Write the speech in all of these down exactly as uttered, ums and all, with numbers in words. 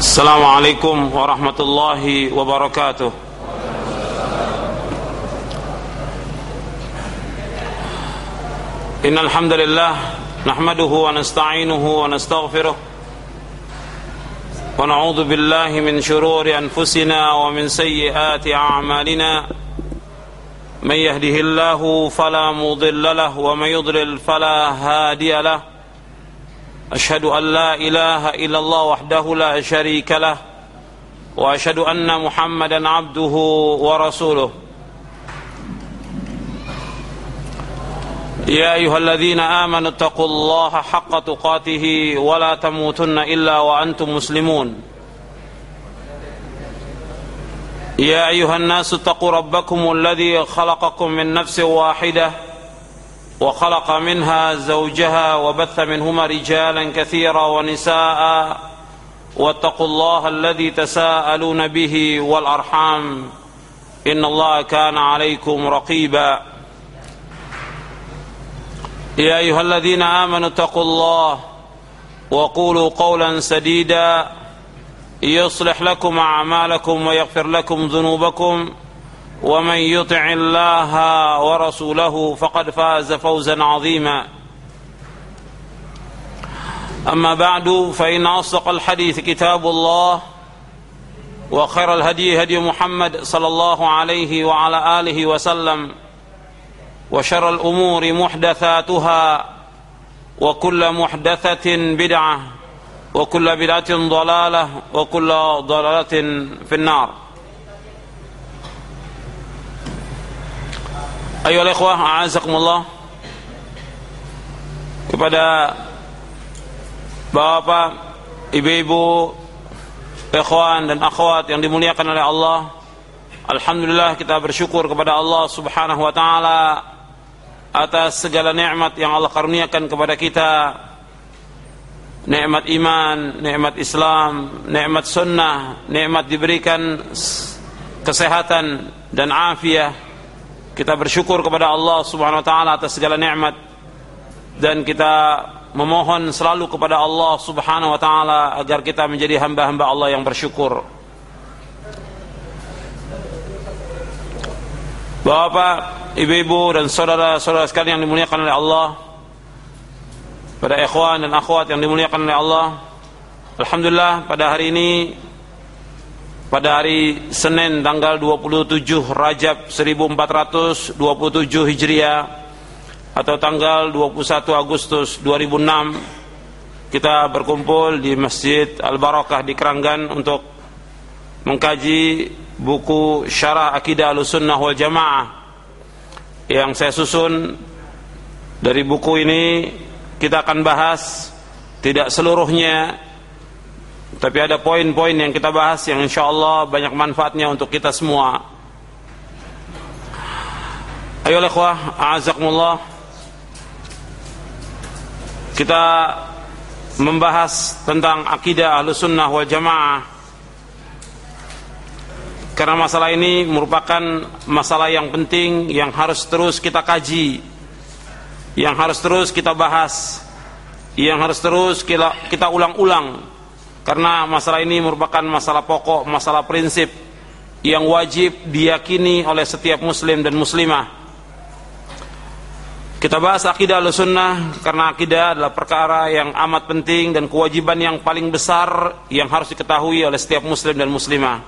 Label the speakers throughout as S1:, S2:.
S1: Assalamualaikum warahmatullahi wabarakatuh. Innal hamdalillah nahmaduhu wa nasta'inuhu wa nastaghfiruh wa na'udzu billahi min shururi anfusina wa min sayyiati a'malina. Man yahdihillahu fala mudilla lahu wa man yudlil fala hadiya lahu. Ashhadu an la ilaha illallah wahdahu la syarika lah wa ashhadu anna Muhammadan abduhu wa rasuluh. Ya ayyuhalladzina amanu taqullaha haqqa tuqatih wa la tamutunna illa wa antum muslimun. Ya ayyuhan nasu taqu rabbakumul ladzi khalaqakum min nafsin wahidah وخلق منها زوجها وبث منهما رجالا كثيرا ونساء واتقوا الله الذي تساءلون به والأرحام إن الله كان عليكم رقيبا يا أيها الذين آمنوا اتقوا الله وقولوا قولا سديدا يصلح لكم أعمالكم ويغفر لكم ذنوبكم ومن يطع الله ورسوله فقد فاز فوزا عظيما أما بعد فإن أصدق الحديث كتاب الله وخير الهدي هدي محمد صلى الله عليه وعلى آله وسلم وشر الأمور محدثاتها وكل محدثة بدعة وكل بدعة ضلالة وكل ضلالة في النار. Ayolah ikhwah, a'azakumullah. Kepada bapak, ibu-ibu, ikhwan dan akhwat yang dimuliakan oleh Allah, alhamdulillah kita bersyukur kepada Allah subhanahu wa ta'ala atas segala nikmat yang Allah karuniakan kepada kita. Nikmat iman, nikmat Islam, nikmat sunnah, nikmat diberikan kesehatan dan afiah. Kita bersyukur kepada Allah subhanahu wa ta'ala atas segala nikmat, dan kita memohon selalu kepada Allah subhanahu wa ta'ala agar kita menjadi hamba-hamba Allah yang bersyukur. Bapak, ibu-ibu dan saudara-saudara sekalian yang dimuliakan oleh Allah, pada ikhwan dan akhwat yang dimuliakan oleh Allah, alhamdulillah pada hari ini, pada hari Senin tanggal dua puluh tujuh Rajab seribu empat ratus dua puluh tujuh Hijriah atau tanggal dua puluh satu Agustus dua ribu enam, kita berkumpul di Masjid Al-Barakah di Keranggan untuk mengkaji buku Syarah Aqidah Ahlussunnah wal Jamaah yang saya susun. Dari buku ini kita akan bahas tidak seluruhnya, tapi ada poin-poin yang kita bahas yang insyaallah banyak manfaatnya untuk kita semua. Ayo ikhwah, a'azakumullah. Kita membahas tentang akidah Ahlussunnah wal Jamaah karena masalah ini merupakan masalah yang penting yang harus terus kita kaji, yang harus terus kita bahas, yang harus terus kita, kita ulang-ulang. Karena masalah ini merupakan masalah pokok, masalah prinsip yang wajib diyakini oleh setiap muslim dan muslimah. Kita bahas akidah Ahlussunnah karena akidah adalah perkara yang amat penting dan kewajiban yang paling besar yang harus diketahui oleh setiap muslim dan muslimah.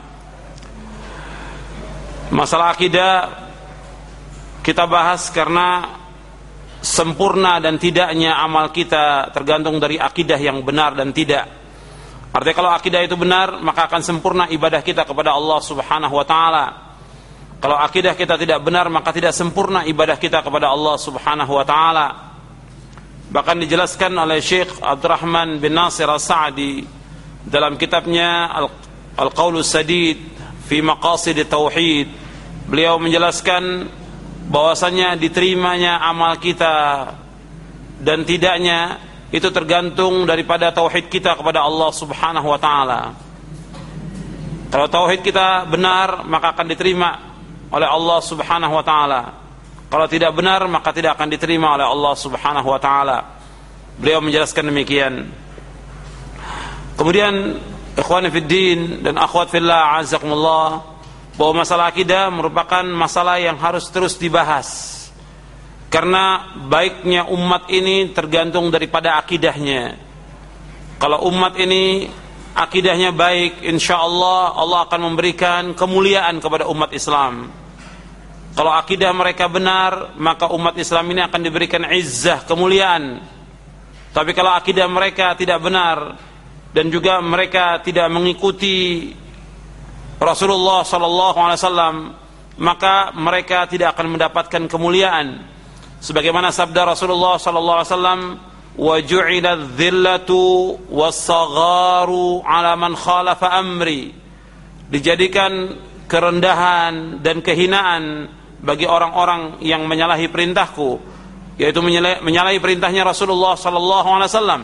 S1: Masalah akidah kita bahas karena sempurna dan tidaknya amal kita tergantung dari akidah yang benar dan tidak. Artinya kalau akidah itu benar, maka akan sempurna ibadah kita kepada Allah subhanahu wa ta'ala. Kalau akidah kita tidak benar, maka tidak sempurna ibadah kita kepada Allah subhanahu wa ta'ala. Bahkan dijelaskan oleh Syekh Abdurrahman bin Nasir As-Sa'di dalam kitabnya Al-Qaulus Sadid fi Maqasid Tauhid. Beliau menjelaskan bahwasanya diterimanya amal kita dan tidaknya itu tergantung daripada tauhid kita kepada Allah subhanahu wa ta'ala. Kalau tauhid kita benar, maka akan diterima oleh Allah subhanahu wa ta'ala. Kalau tidak benar, maka tidak akan diterima oleh Allah subhanahu wa ta'ala. Beliau menjelaskan demikian. Kemudian Ikhwani fid din dan akhwat fillah, azakumullah, bahwa masalah akidah merupakan masalah yang harus terus dibahas. Karena baiknya umat ini tergantung daripada akidahnya. Kalau umat ini akidahnya baik, insyaallah Allah akan memberikan kemuliaan kepada umat Islam. Kalau akidah mereka benar, maka umat Islam ini akan diberikan izzah, kemuliaan. Tapi kalau akidah mereka tidak benar dan juga mereka tidak mengikuti Rasulullah sallallahu alaihi wasallam, maka mereka tidak akan mendapatkan kemuliaan. Sebagaimana sabda Rasulullah sallallahu alaihi wasallam, wa ju'ila dhillatu was-sagharu 'ala man khalafa amri. Dijadikan kerendahan dan kehinaan bagi orang-orang yang menyalahi perintahku, yaitu menyalahi perintahnya Rasulullah sallallahu alaihi wasallam.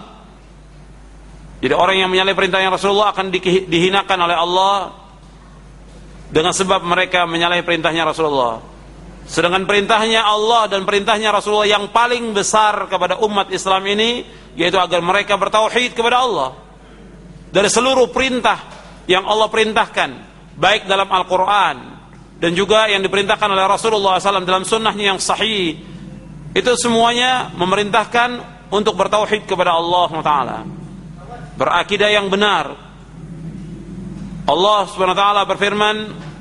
S1: Jadi orang yang menyalahi perintahnya Rasulullah akan dihinakan oleh Allah dengan sebab mereka menyalahi perintahnya Rasulullah. Sedangkan perintahnya Allah dan perintahnya Rasulullah yang paling besar kepada umat Islam ini, yaitu agar mereka bertauhid kepada Allah. Dari seluruh perintah yang Allah perintahkan, baik dalam Al-Quran dan juga yang diperintahkan oleh Rasulullah sallallahu alaihi wasallam dalam sunnahnya yang sahih, itu semuanya memerintahkan untuk bertauhid kepada Allah Taala, berakidah yang benar. Allah Subhanahu wa taala berfirman,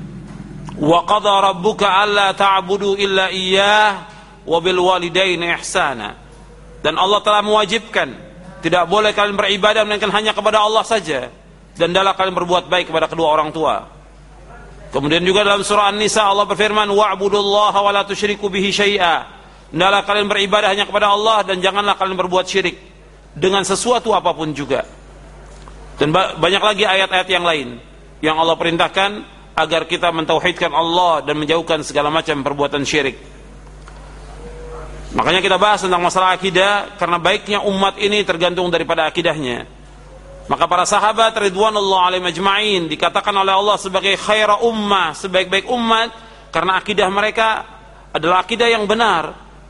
S1: wa qadha rabbuka alla ta'budu illa iyyah wa bil walidaini ihsana. Dan Allah telah mewajibkan tidak boleh kalian beribadah melainkan hanya kepada Allah saja, dan hendaklah kalian berbuat baik kepada kedua orang tua. Kemudian juga dalam surah An-Nisa Allah berfirman, wa'budullaha wa la tusyriku bihi syai'a. Hendaklah kalian beribadah hanya kepada Allah dan janganlah kalian berbuat syirik dengan sesuatu apapun juga. Dan banyak lagi ayat-ayat yang lain yang Allah perintahkan agar kita mentauhidkan Allah dan menjauhkan segala macam perbuatan syirik. Makanya kita bahas tentang masalah akidah, karena baiknya umat ini tergantung daripada akidahnya. Maka para sahabat ridwanullah alaihim ajma'in dikatakan oleh Allah sebagai khaira ummah, sebaik-baik umat, karena akidah mereka adalah akidah yang benar.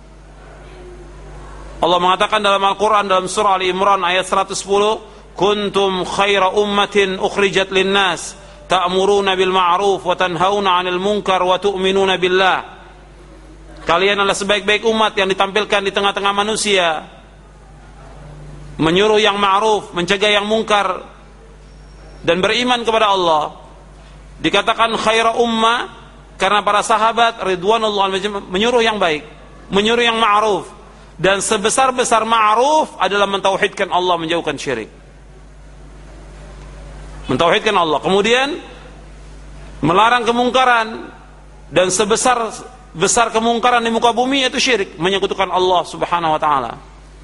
S1: Allah mengatakan dalam Al-Quran dalam surah Ali Imran ayat seratus sepuluh, kuntum khaira ummatin ukhrijat linnas ta'muruna bil ma'ruf wa tanhauna 'anil munkar wa tu'minuna billah. Kalian adalah sebaik-baik umat yang ditampilkan di tengah-tengah manusia, menyuruh yang ma'ruf, mencegah yang mungkar, dan beriman kepada Allah. Dikatakan khaira ummah karena para sahabat ridwanullah menyuruh yang baik, menyuruh yang ma'ruf, dan sebesar-besar ma'ruf adalah mentauhidkan Allah, menjauhkan syirik. Mentauhidkan Allah, kemudian melarang kemungkaran, dan sebesar besar kemungkaran di muka bumi yaitu syirik, menyekutukan Allah Subhanahu wa taala.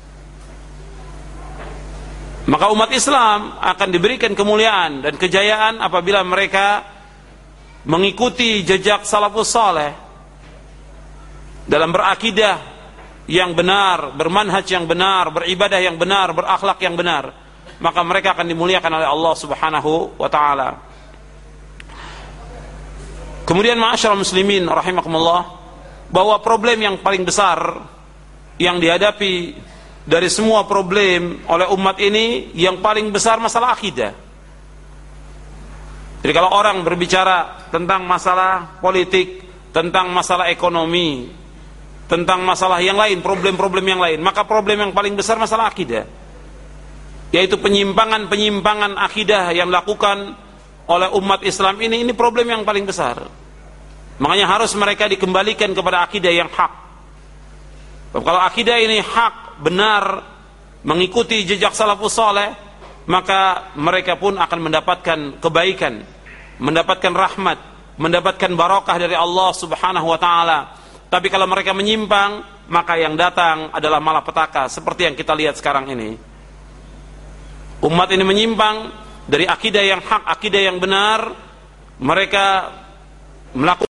S1: Maka umat Islam akan diberikan kemuliaan dan kejayaan apabila mereka mengikuti jejak salafus saleh dalam berakidah yang benar, bermanhaj yang benar, beribadah yang benar, berakhlak yang benar. Maka mereka akan dimuliakan oleh Allah Subhanahu wa taala. Kemudian ma'asyiral muslimin rahimakumullah, bahwa problem yang paling besar yang dihadapi dari semua problem oleh umat ini, yang paling besar masalah akidah. Jadi kalau orang berbicara tentang masalah politik, tentang masalah ekonomi, tentang masalah yang lain, problem-problem yang lain, maka problem yang paling besar masalah akidah, yaitu penyimpangan-penyimpangan akidah yang dilakukan oleh umat Islam ini. Ini problem yang paling besar. Makanya harus mereka dikembalikan kepada akidah yang hak. Kalau akidah ini hak, benar, mengikuti jejak salafus saleh, maka mereka pun akan mendapatkan kebaikan, mendapatkan rahmat, mendapatkan barakah dari Allah Subhanahu wa taala. Tapi kalau mereka menyimpang, maka yang datang adalah malapetaka, seperti yang kita lihat sekarang ini. Umat ini menyimpang dari akidah yang hak, akidah yang benar, mereka melakukan